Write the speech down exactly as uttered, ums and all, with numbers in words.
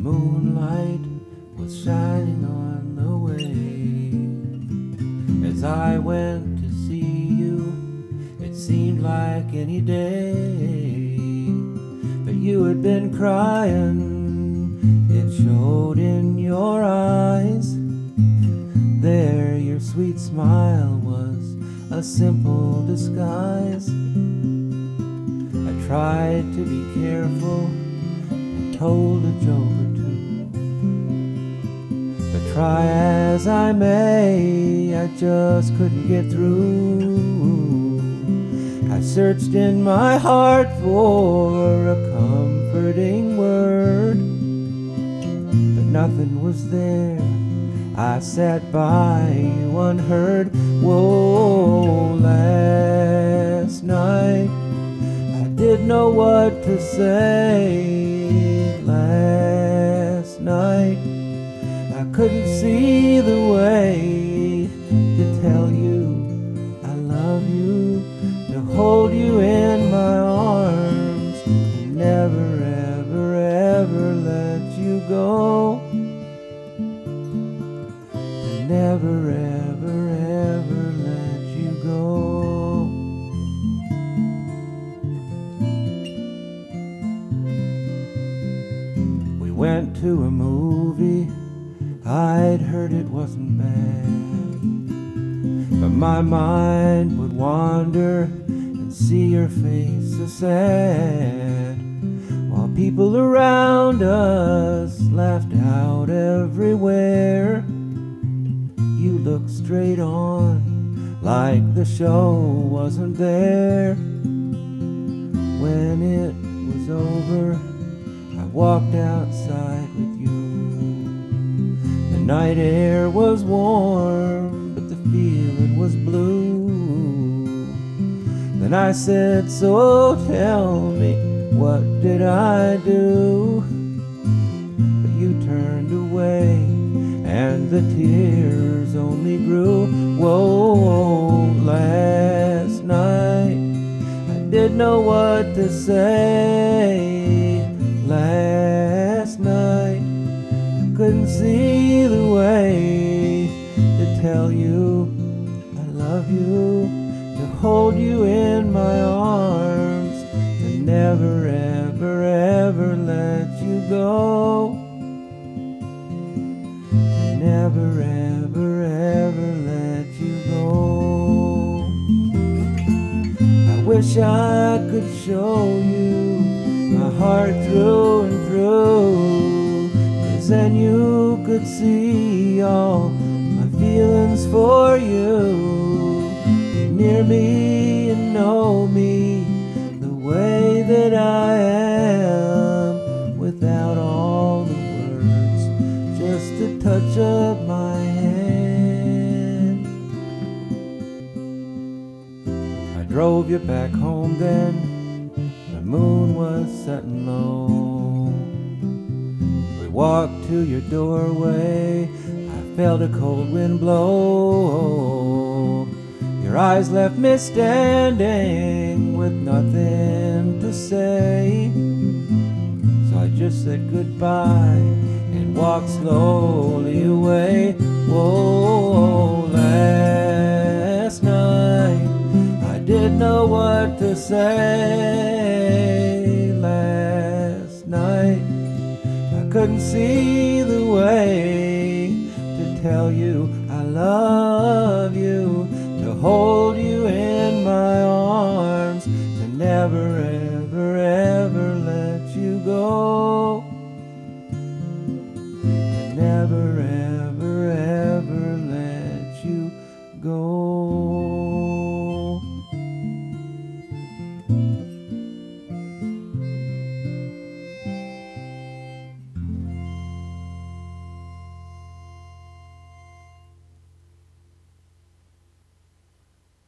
moonlight was shining on the way. As I went to see you, it seemed like any day. But you had been crying, it showed in your eyes. There your sweet smile was a simple disguise. I tried to be careful and told a joke or two, but try as I may, I just couldn't get through. I searched in my heart for a comforting word, but nothing was there. I sat by you unheard. Whoa, last night I didn't know what to say. Last night I couldn't see the way to tell you I love you, to hold you in my arms, to never ever ever let you go, to never ever ever let you go. We went to a movie, I'd heard it wasn't bad, but my mind would wander and see your face so sad, while people around us laughed out everywhere. You looked straight on, like the show wasn't there. When it was over, I walked outside with you. The night air was warm, but the feeling was blue. Then I said, so tell me, what did I do? But you turned away, and the tears only grew. Whoa, last night I didn't know what to say. Last night I couldn't see the way to tell you I love you, to hold you in my arms, to never ever ever let you go, never ever ever let you go. I wish I could show you my heart through and through, 'cause then you could see all my feelings for you. Be near me and know me the way that I am, without all the words, just a touch of my hand. I drove you back home then, the moon was setting low. We walked to your doorway, I felt a cold wind blow. Your eyes left me standing with nothing to say, so I just said goodbye and walk slowly away. Whoa, last night I didn't know what to say. Last night I couldn't see the way to tell you I love you, to hold you in my arms, to never end.